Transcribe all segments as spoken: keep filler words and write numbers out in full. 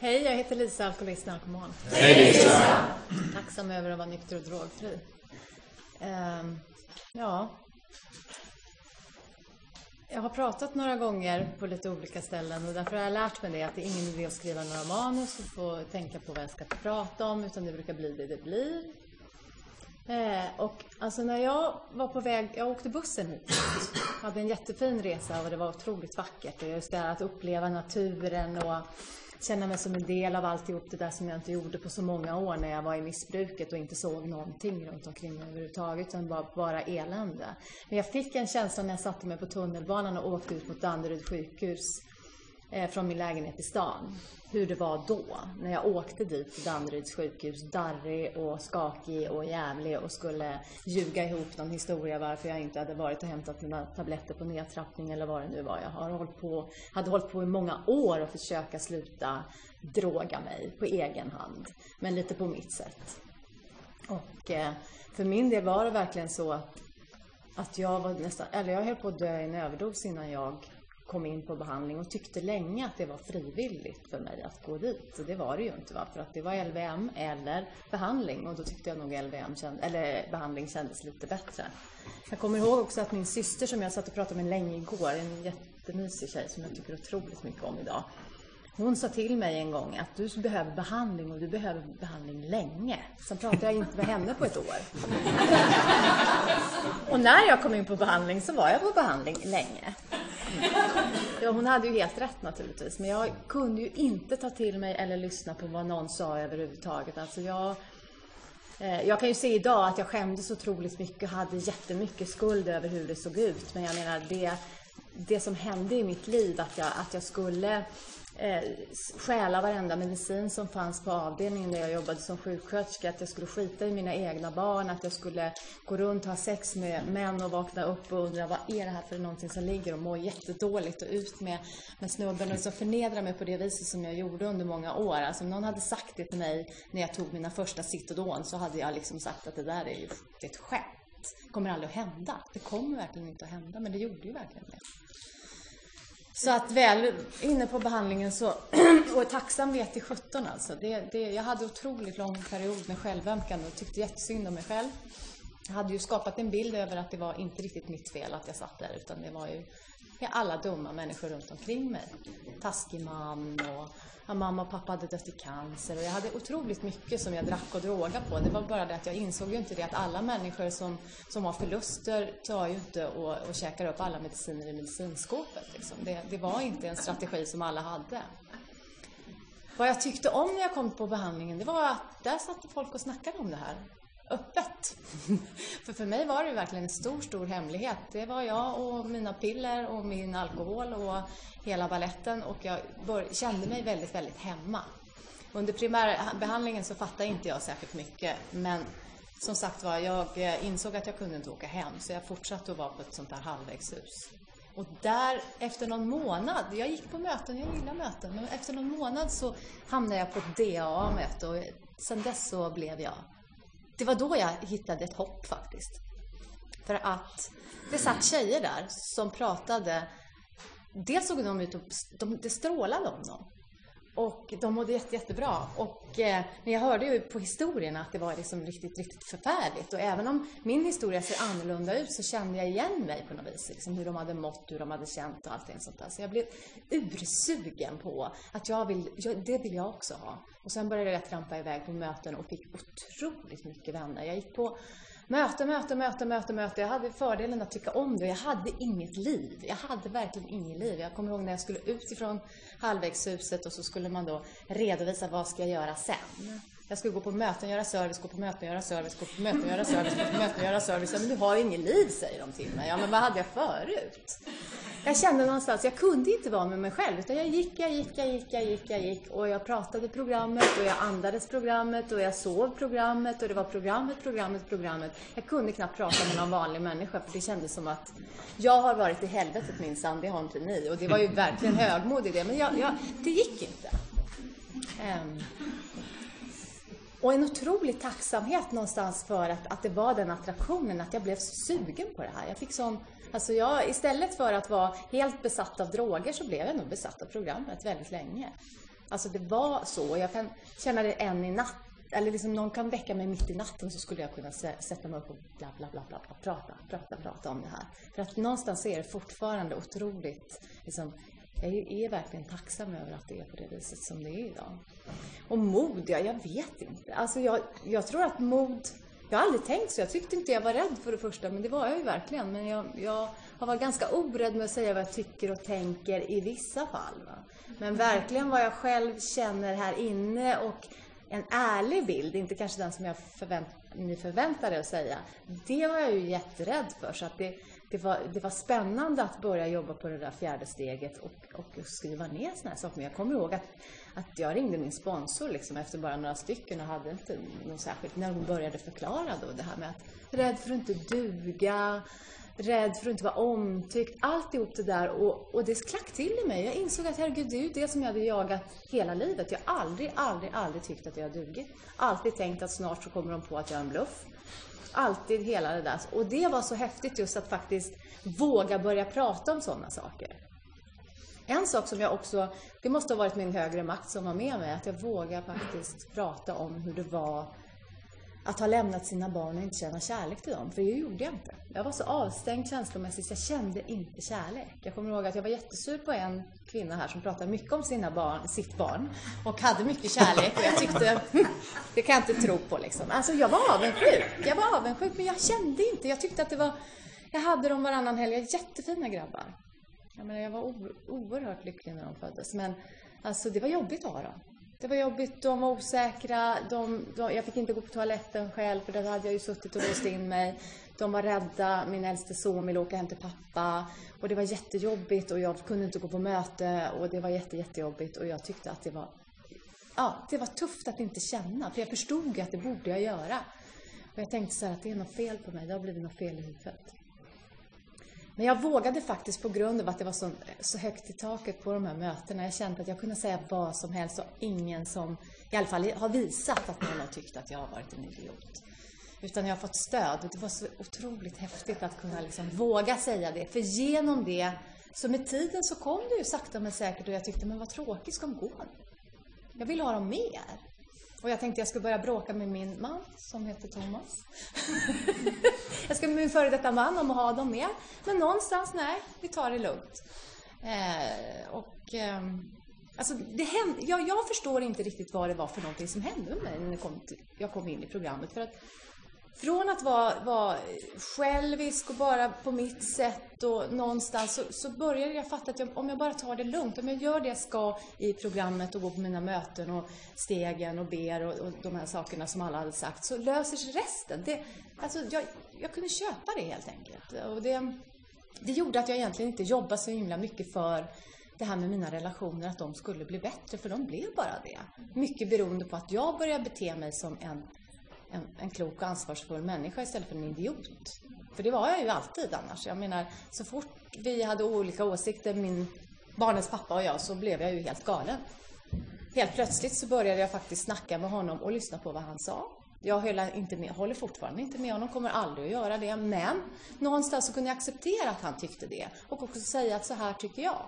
Hej, jag heter Lisa, alkoholist narkoman. Hej Lisa! Tacksam över att vara nykter och drogfri. Um, ja. Jag har pratat några gånger på lite olika ställen och därför har jag lärt mig det att det är ingen idé att skriva några manus och få tänka på vad jag ska prata om, utan det brukar bli det det blir. Eh, och alltså när jag var på väg, jag åkte bussen hit, jag hade en jättefin resa och det var otroligt vackert och just det att uppleva naturen och känna mig som en del av alltihop det där som jag inte gjorde på så många år när jag var i missbruket och inte såg någonting runt omkring mig överhuvudtaget utan bara, bara elände. Men jag fick en känsla när jag satte mig på tunnelbanan och åkte ut mot Danderyd sjukhus eh, från min lägenhet i stan. Hur det var då, när jag åkte dit till Danderyds sjukhus, darrig och skakig och jävlig och skulle ljuga ihop någon historia varför jag inte hade varit och hämtat mina tabletter på nedtrappning eller vad det nu var. Jag har hållit på, hade hållit på i många år att försöka sluta droga mig på egen hand, men lite på mitt sätt. Och eh, för min del var det verkligen så att, att jag var nästan, eller jag höll på att dö i en överdos innan jag kom in på behandling och tyckte länge att det var frivilligt för mig att gå dit. Och det var det ju inte, va? För att det var L V M eller behandling och då tyckte jag nog L V M känd, eller behandling kändes lite bättre. Jag kommer ihåg också att min syster som jag satt och pratade med länge igår, en jättemysig tjej som jag tycker otroligt mycket om idag. Hon sa till mig en gång att du behöver behandling och du behöver behandling länge. Sen pratade jag inte med henne på ett år. Och när jag kom in på behandling så var jag på behandling länge. Ja, hon hade ju helt rätt naturligtvis. Men jag kunde ju inte ta till mig eller lyssna på vad någon sa överhuvudtaget. Alltså jag, eh, jag kan ju se idag att jag skämdes otroligt mycket och hade jättemycket skuld över hur det såg ut. Men jag menar, det, det som hände i mitt liv, att jag, att jag skulle eh, stjäla varenda medicin som fanns på avdelningen där jag jobbade som sjuksköterska, att jag skulle skita i mina egna barn, att jag skulle gå runt och ha sex med män och vakna upp och undra vad är det här för någonting som ligger och må jättedåligt och ut med, med snubben och så förnedra mig på det viset som jag gjorde under många år. Alltså om någon hade sagt det till mig när jag tog mina första Citodon så hade jag liksom sagt att det där är ju ett skämt. Det kommer aldrig att hända. Det kommer verkligen inte att hända, men det gjorde ju verkligen det. Så att väl inne på behandlingen så, och är tacksam vet i sjutton alltså. Det, det, jag hade otroligt lång period med självömkande och tyckte jättesynd om mig själv. Jag hade ju skapat en bild över att det var inte riktigt mitt fel att jag satt där, utan det var ju alla dumma människor runt omkring mig. Taskig man och ja, mamma och pappa hade dött i cancer och jag hade otroligt mycket som jag drack och droga på. Det var bara det att jag insåg ju inte det att alla människor som, som har förluster tar ju inte och, och käkar upp alla mediciner i medicinskåpet. Liksom. Det, det var inte en strategi som alla hade. Vad jag tyckte om när jag kom på behandlingen, det var att där satt folk och snackade om det här. Öppet. För för mig var det verkligen en stor, stor hemlighet. Det var jag och mina piller och min alkohol och hela balletten och jag bör- kände mig väldigt, väldigt hemma. Under primärbehandlingen så fattade inte jag särskilt mycket, men som sagt var, jag insåg att jag kunde inte åka hem så jag fortsatte att vara på ett sånt här halvvägshus. Och där efter någon månad, jag gick på möten, jag gillar möten, men efter någon månad så hamnade jag på ett D A A-möte och sen dess så blev jag. Det var då jag hittade ett hopp faktiskt. För att det satt tjejer där som pratade. Dels såg de ut och de, det strålade om dem. Och de mådde jätte, jättebra. Och, eh, men jag hörde ju på historierna att det var liksom riktigt, riktigt förfärligt. Och även om min historia ser annorlunda ut så kände jag igen mig på något vis. Liksom hur de hade mått, hur de hade känt och allting sånt där. Så jag blev ursugen på att jag vill, jag, det vill jag också ha. Och sen började jag trampa iväg på möten och fick otroligt mycket vänner. Jag gick på möte, möte, möte, möte, möte. Jag hade fördelen att tycka om det. Jag hade inget liv. Jag hade verkligen inget liv. Jag kommer ihåg när jag skulle ut ifrån halvvägshuset och så skulle man då redovisa vad ska jag göra sen. Jag skulle gå på möten, göra service, gå på möten, göra service, gå på möten, göra service, gå på möten, göra service. Men du har inget liv, säger de till mig. Ja, men vad hade jag förut? Jag kände någonstans, jag kunde inte vara med mig själv utan jag gick, jag gick, jag gick, jag gick, jag gick och jag pratade programmet och jag andades programmet och jag sov programmet och det var programmet, programmet, programmet. Jag kunde knappt prata med någon vanlig människa för det kändes som att jag har varit i helvetet minsann, det har inte ni. Och det var ju verkligen högmod i det, men jag, jag, det gick inte. Um, och en otrolig tacksamhet någonstans för att, att det var den attraktionen, att jag blev så sugen på det här. Jag fick sån Alltså jag, istället för att vara helt besatt av droger så blev jag nog besatt av programmet väldigt länge. Alltså det var så. Jag kan känna det än i natt. Eller liksom någon kan väcka mig mitt i natten så skulle jag kunna sätta mig upp och bla bla bla bla, bla prata, prata, prata om det här. För att någonstans är det fortfarande otroligt, liksom, jag är verkligen tacksam över att det är på det viset som det är idag. Och mod, ja, jag vet inte. Alltså jag, jag tror att mod, jag har aldrig tänkt så, jag tyckte inte jag var rädd för det första, men det var jag ju verkligen. Men jag, jag har varit ganska orädd med att säga vad jag tycker och tänker i vissa fall. Va? Men verkligen vad jag själv känner här inne och en ärlig bild, inte kanske den som jag förvänt, ni förväntade att säga. Det var jag ju jätterädd för, så att det, det, var, det var spännande att börja jobba på det där fjärde steget och, och skriva ner såna här saker. Men jag kommer ihåg att, att jag ringde min sponsor liksom efter bara några stycken och hade inte något särskilt, när hon började förklara då det här med att rädd för att inte duga, rädd för att inte vara omtyckt, alltihop det där, och, och det klack till i mig. Jag insåg att herregud, det är ju det som jag hade jagat hela livet. Jag har aldrig, aldrig, aldrig tyckt att jag har dugit. Alltid tänkt att snart så kommer de på att jag är en bluff. Alltid hela det där. Och det var så häftigt just att faktiskt våga börja prata om sådana saker. En sak som jag också, det måste ha varit min högre makt som var med mig, att jag vågar faktiskt prata om hur det var att ha lämnat sina barn och inte känna kärlek till dem. För det gjorde jag inte. Jag var så avstängd känslomässigt. Jag kände inte kärlek. Jag kommer ihåg att jag var jättesur på en kvinna här som pratade mycket om sina barn, sitt barn. Och hade mycket kärlek. Och jag tyckte, det kan jag inte tro på liksom. Alltså jag var avundsjuk. Jag var avundsjuk men jag kände inte. Jag tyckte att det var, jag hade dem varannan helg. Jättefina grabbar. Jag menar, jag var o- oerhört lycklig när de föddes. Men alltså det var jobbigt att ha dem. Det var jobbigt, de var osäkra, de, de, jag fick inte gå på toaletten själv för där hade jag ju suttit och låst in mig. De var rädda, min äldste son ville åka hem till pappa och det var jättejobbigt och jag kunde inte gå på möte och det var jätte, jättejobbigt och jag tyckte att det var, ja, det var tufft att inte känna för jag förstod att det borde jag göra. Och jag tänkte så här att det är något fel på mig, det har blivit något fel i huvudet. Men jag vågade faktiskt på grund av att det var så, så högt i taket på de här mötena. Jag kände att jag kunde säga vad som helst och ingen som i alla fall har visat att någon har tyckt att jag har varit en idiot. Utan jag har fått stöd och det var så otroligt häftigt att kunna liksom våga säga det. För genom det, så med tiden så kom det ju sakta men säkert och jag tyckte men vad tråkigt ska de gå. Jag vill ha dem mer. Och jag tänkte jag skulle börja bråka med min man som heter Thomas. Jag ska med min före detta man om att ha dem med. Men någonstans, nej, vi tar det lugnt. Eh, och eh, alltså det hände, jag, jag förstår inte riktigt vad det var för någonting som hände med mig när jag kom, till, jag kom in i programmet. För att från att vara, vara självisk och bara på mitt sätt och någonstans så, så började jag fatta att jag, om jag bara tar det lugnt, om jag gör det jag ska i programmet och går på mina möten och stegen och ber och, och de här sakerna som alla hade sagt, så löser sig resten. Det, alltså jag, jag kunde köpa det helt enkelt. Och det, det gjorde att jag egentligen inte jobbade så himla mycket för det här med mina relationer, att de skulle bli bättre, för de blev bara det. Mycket beroende på att jag började bete mig som en En, en klok och ansvarsfull människa istället för en idiot. För det var jag ju alltid annars. Jag menar, så fort vi hade olika åsikter, min barnens pappa och jag, så blev jag ju helt galen. Helt plötsligt så började jag faktiskt snacka med honom och lyssna på vad han sa. Jag höll inte med, håller fortfarande inte med honom, kommer aldrig att göra det. Men någonstans så kunde jag acceptera att han tyckte det. Och också säga att så här tycker jag.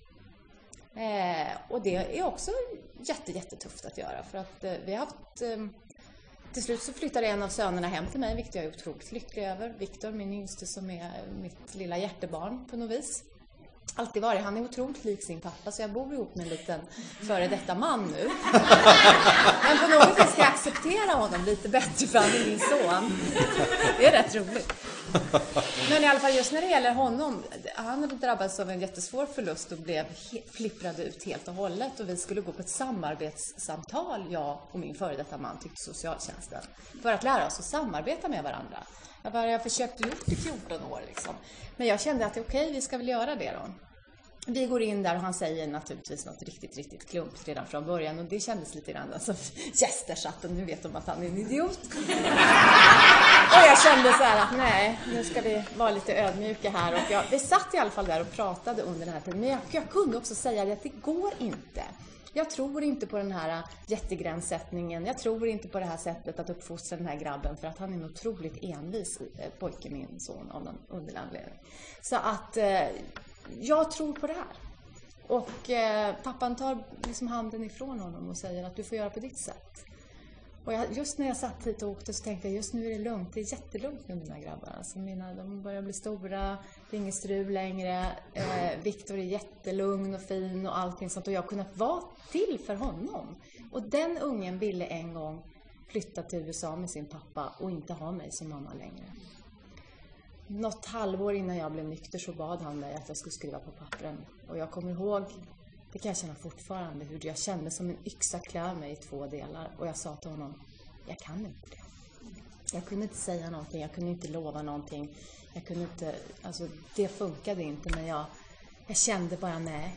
Eh, och det är också jätte, jättetufft att göra. För att eh, vi har haft... Eh, Till slut så flyttade en av sönerna hem till mig, vilket jag är otroligt lycklig över. Viktor, min yngste, som är mitt lilla hjärtebarn på något vis. Alltid varit. Han är otroligt lik sin pappa, så jag bor ihop med en liten före detta man nu. Men på något vis ska jag acceptera honom lite bättre, för han är min son. Det är rätt roligt. Men i alla fall just när det gäller honom, han drabbades av en jättesvår förlust och blev flipprad ut helt och hållet. Och vi skulle gå på ett samarbetssamtal, jag och min före detta man, tyckte socialtjänsten, för att lära oss att samarbeta med varandra. Jag bara, jag försökte gjort i fjorton år liksom. Men jag kände att det är okej, vi ska väl göra det då. Vi går in där och han säger naturligtvis något riktigt, riktigt klumpt redan från början. Och det kändes lite grann som yes, där satt nu vet de att han är en idiot. Och jag kände så här att nej, nu ska vi vara lite ödmjuka här. Och jag, vi satt i alla fall där och pratade under den här tiden. Men jag, jag kunde också säga att det går inte. Jag tror inte på den här jättegränssättningen. Jag tror inte på det här sättet att uppfostra den här grabben. För att han är en otroligt envis pojke, min son, av någon underlig anledning. Så att eh, jag tror på det här. Och eh, pappan tar liksom handen ifrån honom och säger att du får göra på ditt sätt. Och jag, just när jag satt hit och åkte så tänkte jag, just nu är det lugnt. Det är jättelugnt med mina grabbar. Alltså mina, de börjar bli stora, det är inget strul längre. Eh, Viktor är jättelugn och fin och allting sånt. Och jag har kunnat vara till för honom. Och den ungen ville en gång flytta till U S A med sin pappa och inte ha mig som mamma längre. Något halvår innan jag blev nykter så bad han mig att jag skulle skriva på pappren. Och jag kommer ihåg, det kan jag känna fortfarande, hur jag kände som en yxa klär mig i två delar. Och jag sa till honom, jag kan inte det. Jag kunde inte säga någonting, jag kunde inte lova någonting. Jag kunde inte, alltså det funkade inte, men jag, jag kände bara nej.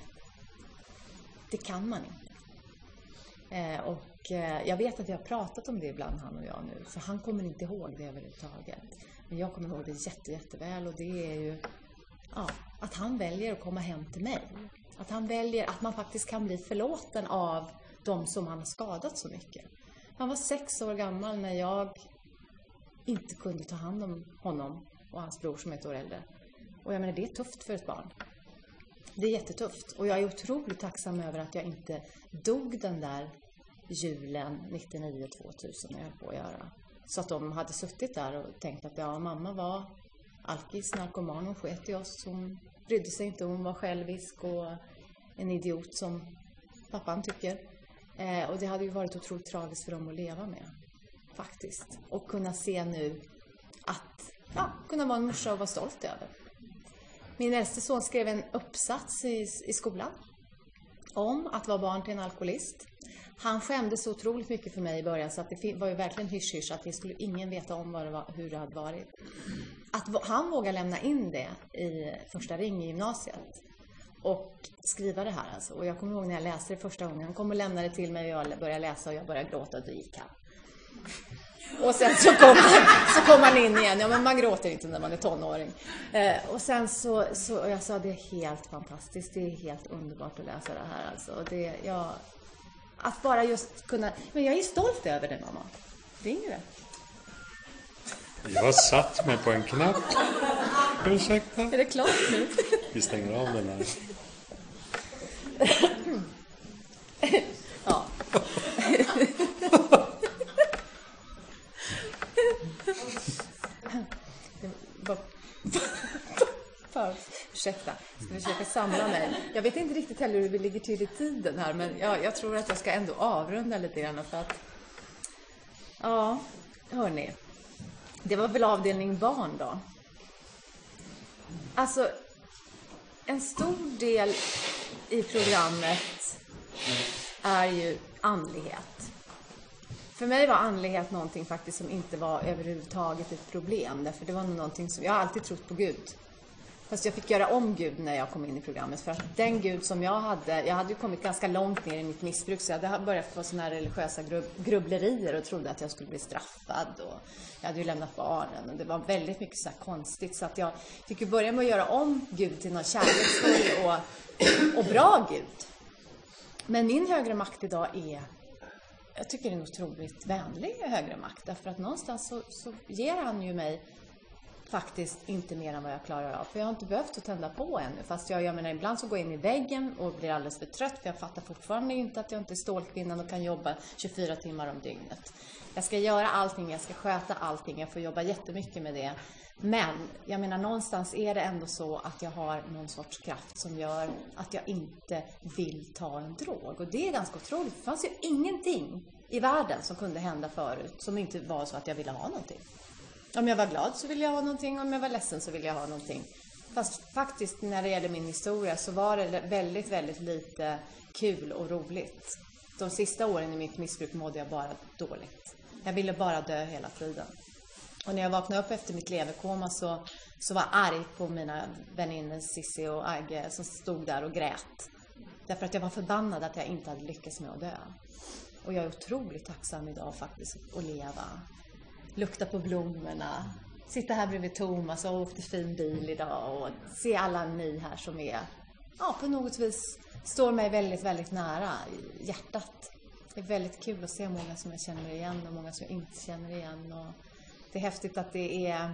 Det kan man inte. Eh, och eh, jag vet att jag har pratat om det ibland, han och jag nu. För han kommer inte ihåg det överhuvudtaget. Men jag kommer ihåg det jätte, jätteväl. Och det är ju ja, att han väljer att komma hem till mig. Att han väljer att man faktiskt kan bli förlåten av de som han har skadat så mycket. Han var sex år gammal när jag inte kunde ta hand om honom och hans bror som är ett år äldre. Och jag menar, det är tufft för ett barn. Det är jättetufft. Och jag är otroligt tacksam över att jag inte dog den där julen nittionio tvåtusen när jag höll på att göra. Så att de hade suttit där och tänkt att ja, mamma var alkis, narkoman, och sket i oss. Hon brydde sig inte, hon var självisk och en idiot som pappan tycker. Eh, och det hade ju varit otroligt tragiskt för dem att leva med. Faktiskt. Och kunna se nu att ja, kunna vara en morsa och vara stolt över. Min äldste son skrev en uppsats i, i skolan om att vara barn till en alkoholist. Han skämde så otroligt mycket för mig i början så att det var ju verkligen hysch-hysch att det skulle ingen veta om vad det var, hur det hade varit. Att han vågar lämna in det i första ring i gymnasiet och skriva det här alltså. Och jag kommer ihåg när jag läste det första gången. Han kom och lämnade det till mig och jag började läsa och jag började gråta och då gick han. Och sen så kom, han, så kom han in igen. Ja, men man gråter inte när man är tonåring. Eh, och sen så, så och jag sa, det är helt fantastiskt. Det är helt underbart att läsa det här alltså. Och det, ja, att bara just kunna... Men jag är stolt över det, mamma. Ringer det? Jag har satt mig på en knapp. Ursäkta. Är det klart nu? Vi stänger av den här. Ja. Ursäkta, jag ska försöka samla mig. Jag vet inte riktigt heller hur vi ligger till i tiden här, men jag, jag tror att jag ska ändå avrunda lite grann för att... Ja, hörni. Det var väl avdelning barn då. Alltså, en stor del i programmet är ju andlighet. För mig var andlighet någonting faktiskt som inte var överhuvudtaget ett problem. Därför det var någonting som, jag har alltid trott på Gud. Fast jag fick göra om Gud när jag kom in i programmet. För att den Gud som jag hade, jag hade ju kommit ganska långt ner i mitt missbruk. Så jag hade börjat få såna här religiösa grubblerier och trodde att jag skulle bli straffad. Och jag hade ju lämnat barnen och det var väldigt mycket så här konstigt. Så att jag fick ju börja med att göra om Gud till någon kärleksfull och, och bra Gud. Men min högre makt idag är, jag tycker det är en otroligt vänlig högre makt. Därför att någonstans så, så ger han ju mig faktiskt inte mer än vad jag klarar av. För jag har inte behövt att tända på ännu. Fast jag, jag menar, ibland så går jag in i väggen och blir alldeles för trött. För jag fattar fortfarande inte att jag inte är stålkvinnan och kan jobba tjugofyra timmar om dygnet. Jag ska göra allting, jag ska sköta allting. Jag får jobba jättemycket med det. Men jag menar, någonstans är det ändå så att jag har någon sorts kraft som gör att jag inte vill ta en drog. Och det är ganska otroligt. Det fanns ju ingenting i världen som kunde hända förut som inte var så att jag ville ha någonting. Om jag var glad så ville jag ha någonting, om jag var ledsen så ville jag ha någonting. Fast faktiskt när det gäller min historia så var det väldigt, väldigt lite kul och roligt. De sista åren i mitt missbruk mådde jag bara dåligt. Jag ville bara dö hela tiden. Och när jag vaknade upp efter mitt leverkoma så, så var jag arg på mina vänner Sissi och Agge som stod där och grät. Därför att jag var förbannad att jag inte hade lyckats med att dö. Och jag är otroligt tacksam idag faktiskt att leva. Lukta på blommorna. Sitta här bredvid Thomas och åkte fin bil idag. Och se alla ni här som är, ja, på något vis står mig väldigt, väldigt nära i hjärtat. Det är väldigt kul att se många som jag känner igen och många som jag inte känner igen. Och det är häftigt att det är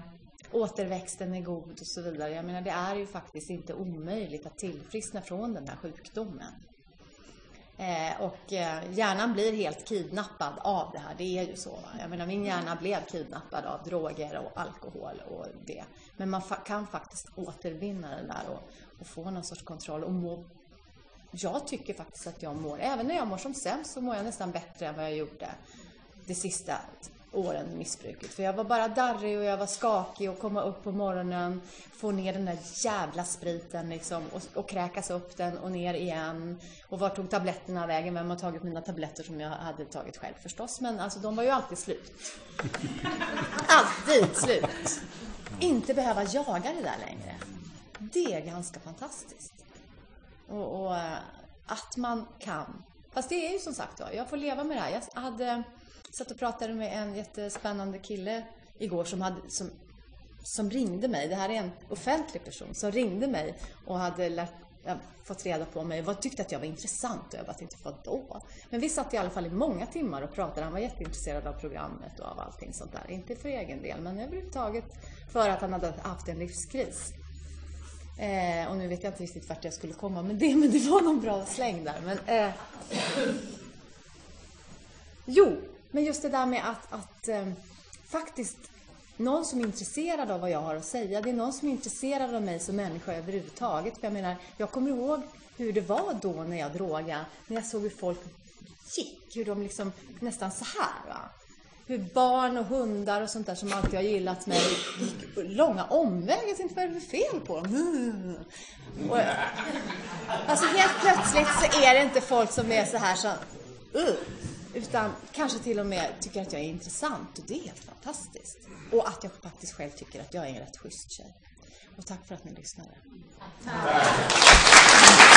återväxten är god och så vidare. Jag menar, det är ju faktiskt inte omöjligt att tillfriskna från den här sjukdomen. Eh, och eh, hjärnan blir helt kidnappad av det här, det är ju så. Va? Jag menar, min hjärna blev kidnappad av droger och alkohol och det. Men man fa- kan faktiskt återvinna den där och, och få någon sorts kontroll och må. Jag tycker faktiskt att jag mår, även när jag mår som sämst så mår jag nästan bättre än vad jag gjorde det sista åren i missbruket. För jag var bara darrig och jag var skakig och komma upp på morgonen, få ner den där jävla spriten liksom, och, och kräkas upp den och ner igen. Och var tog tabletterna vägen? Vem har tagit mina tabletter som jag hade tagit själv förstås? Men alltså de var ju alltid slut. Alltid slut. Inte behöva jaga det där längre. Det är ganska fantastiskt. Och, och att man kan. Fast det är ju som sagt då, jag får leva med det här. Jag hade satt och pratade med en jättespännande kille igår som, hade, som, som ringde mig. Det här är en offentlig person som ringde mig och hade lärt, ja, fått reda på mig. Vad tyckte att jag var intressant och jag bara tänkte, vad då? Men vi satt i alla fall i många timmar och pratade. Han var jätteintresserad av programmet och av allting sånt där. Inte för egen del, men överhuvudtaget för att han hade haft en livskris. Eh, och nu vet jag inte riktigt vart jag skulle komma med det, men det var någon bra släng där. Men, eh, jo, men just det där med att, att eh, faktiskt någon som är intresserad av vad jag har att säga. Det är någon som är intresserad av mig som människa överhuvudtaget. För jag menar, jag kommer ihåg hur det var då när jag drogade. När jag såg hur folk gick, hur de liksom nästan så här va. Hur barn och hundar och sånt där som alltid har gillat mig gick långa omvägar. Jag tänkte, vad är det för fel på dem? Mm. Och, alltså helt plötsligt så är det inte folk som är så här så, uh, utan kanske till och med tycker att jag är intressant. Och det är helt fantastiskt. Och att jag faktiskt själv tycker att jag är en rätt schysst tjej. Och tack för att ni lyssnade. Tack.